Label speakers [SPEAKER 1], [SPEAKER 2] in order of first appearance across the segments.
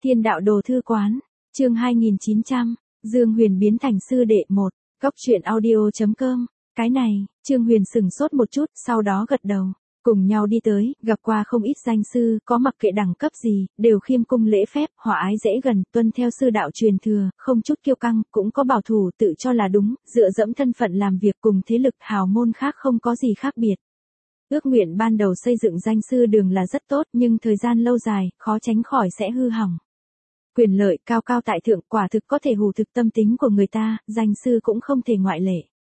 [SPEAKER 1] Thiên đạo đồ thư quán, chương 2900, Dương Huyền biến thành sư đệ 1, Cốc truyện audio.com. Cái này, Trương Huyền sừng sốt một chút, sau đó gật đầu. Cùng nhau đi tới, gặp qua không ít danh sư, có mặc kệ đẳng cấp gì, đều khiêm cung lễ phép, hòa ái dễ gần, tuân theo sư đạo truyền thừa, không chút kiêu căng, cũng có bảo thủ tự cho là đúng, dựa dẫm thân phận làm việc cùng thế lực hào môn khác không có gì khác biệt. Ước nguyện ban đầu xây dựng danh sư đường là rất tốt, nhưng thời gian lâu dài, khó tránh khỏi sẽ hư hỏng. Quyền lợi cao cao tại thượng quả thực có thể hù thực tâm tính của người ta, danh sư cũng không thể ngoại lệ.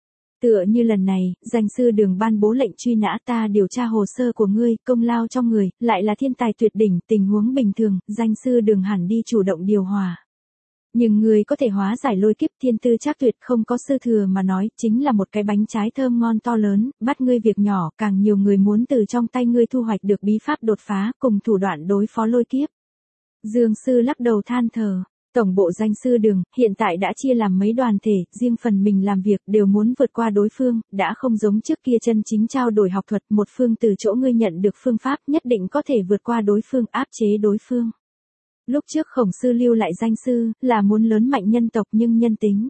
[SPEAKER 1] Tựa như lần này, danh sư đường ban bố lệnh truy nã ta điều tra hồ sơ của ngươi, công lao trong người, lại là thiên tài tuyệt đỉnh, tình huống bình thường, danh sư đường hẳn đi chủ động điều hòa. Nhưng ngươi có thể hóa giải lôi kiếp thiên tư trác tuyệt không có sư thừa mà nói, chính là một cái bánh trái thơm ngon to lớn, bắt ngươi việc nhỏ, càng nhiều người muốn từ trong tay ngươi thu hoạch được bí pháp đột phá cùng thủ đoạn đối phó lôi kiếp. Dương sư lắc đầu than thở. Tổng bộ danh sư đường, hiện tại đã chia làm mấy đoàn thể, riêng phần mình làm việc đều muốn vượt qua đối phương, đã không giống trước kia chân chính trao đổi học thuật, một phương từ chỗ ngươi nhận được phương pháp nhất định có thể vượt qua đối phương, áp chế đối phương. Lúc trước Khổng sư lưu lại danh sư, là muốn lớn mạnh nhân tộc nhưng nhân tính.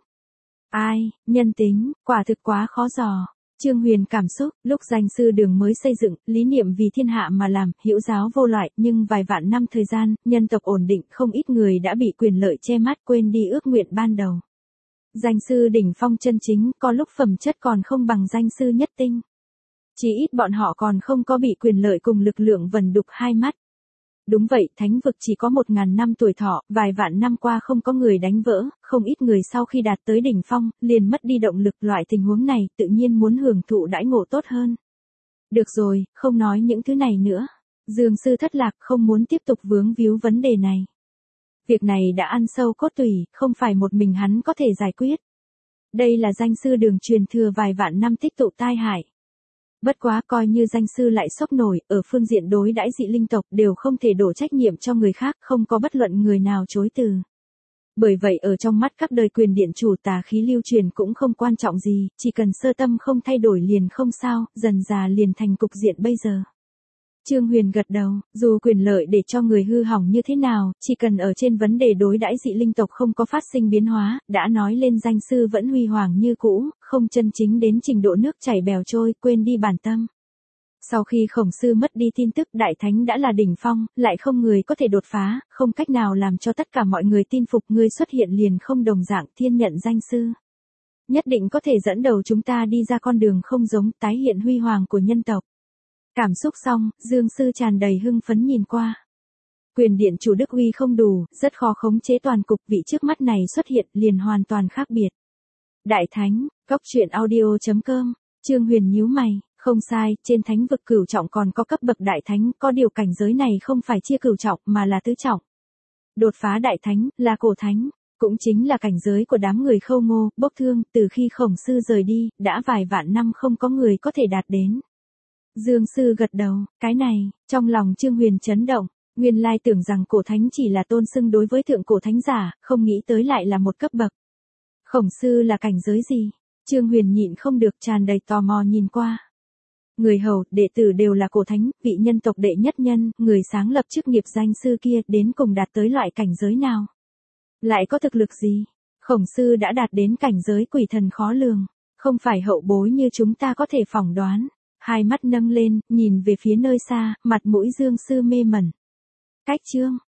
[SPEAKER 1] Ai, nhân tính, quả thực quá khó dò. Trương Huyền cảm xúc, lúc danh sư đường mới xây dựng, lý niệm vì thiên hạ mà làm, hữu giáo vô loại, nhưng vài vạn năm thời gian, nhân tộc ổn định, không ít người đã bị quyền lợi che mắt quên đi ước nguyện ban đầu. Danh sư đỉnh phong chân chính, có lúc phẩm chất còn không bằng danh sư nhất tinh. Chỉ ít bọn họ còn không có bị quyền lợi cùng lực lượng vần đục hai mắt. Đúng vậy, thánh vực chỉ có 1000 năm tuổi thọ, vài vạn năm qua không có người đánh vỡ, không ít người sau khi đạt tới đỉnh phong, liền mất đi động lực, loại tình huống này, tự nhiên muốn hưởng thụ đãi ngộ tốt hơn. Được rồi, không nói những thứ này nữa. Dương sư thất lạc không muốn tiếp tục vướng víu vấn đề này. Việc này đã ăn sâu cốt tủy, không phải một mình hắn có thể giải quyết. Đây là danh sư đường truyền thừa vài vạn năm tích tụ tai hại. Bất quá coi như danh sư lại sốc nổi, ở phương diện đối đãi dị linh tộc đều không thể đổ trách nhiệm cho người khác, không có bất luận người nào chối từ. Bởi vậy ở trong mắt các đời quyền điện chủ tà khí lưu truyền cũng không quan trọng gì, chỉ cần sơ tâm không thay đổi liền không sao, dần dà liền thành cục diện bây giờ. Trương Huyền gật đầu, dù quyền lợi để cho người hư hỏng như thế nào, chỉ cần ở trên vấn đề đối đãi dị linh tộc không có phát sinh biến hóa, đã nói lên danh sư vẫn huy hoàng như cũ, không chân chính đến trình độ nước chảy bèo trôi, quên đi bản tâm. Sau khi Khổng sư mất đi tin tức Đại Thánh đã là đỉnh phong, lại không người có thể đột phá, không cách nào làm cho tất cả mọi người tin phục ngươi xuất hiện liền không đồng dạng thiên nhận danh sư. Nhất định có thể dẫn đầu chúng ta đi ra con đường không giống tái hiện huy hoàng của nhân tộc. Cảm xúc xong, Dương sư tràn đầy hưng phấn nhìn qua. Quyền điện chủ đức uy không đủ, rất khó khống chế toàn cục, vị trước mắt này xuất hiện liền hoàn toàn khác biệt. Đại Thánh, Cốc truyện audio.com, Trương Huyền nhíu mày, không sai, trên thánh vực cửu trọng còn có cấp bậc Đại Thánh, có điều cảnh giới này không phải chia cửu trọng mà là tứ trọng. Đột phá Đại Thánh, là cổ thánh, cũng chính là cảnh giới của đám người Khâu Ngô, Bốc Thương, từ khi Khổng sư rời đi, đã vài vạn năm không có người có thể đạt đến. Dương sư gật đầu, cái này, trong lòng Trương Huyền chấn động, nguyên lai tưởng rằng cổ thánh chỉ là tôn xưng đối với thượng cổ thánh giả, không nghĩ tới lại là một cấp bậc. Khổng sư là cảnh giới gì? Trương Huyền nhịn không được tràn đầy tò mò nhìn qua. Người hầu, đệ tử đều là cổ thánh, vị nhân tộc đệ nhất nhân, người sáng lập chức nghiệp danh sư kia đến cùng đạt tới loại cảnh giới nào? Lại có thực lực gì? Khổng sư đã đạt đến cảnh giới quỷ thần khó lường, không phải hậu bối như chúng ta có thể phỏng đoán. Hai mắt nâng lên, nhìn về phía nơi xa, mặt mũi Dương sư mê mẩn. Cách chương,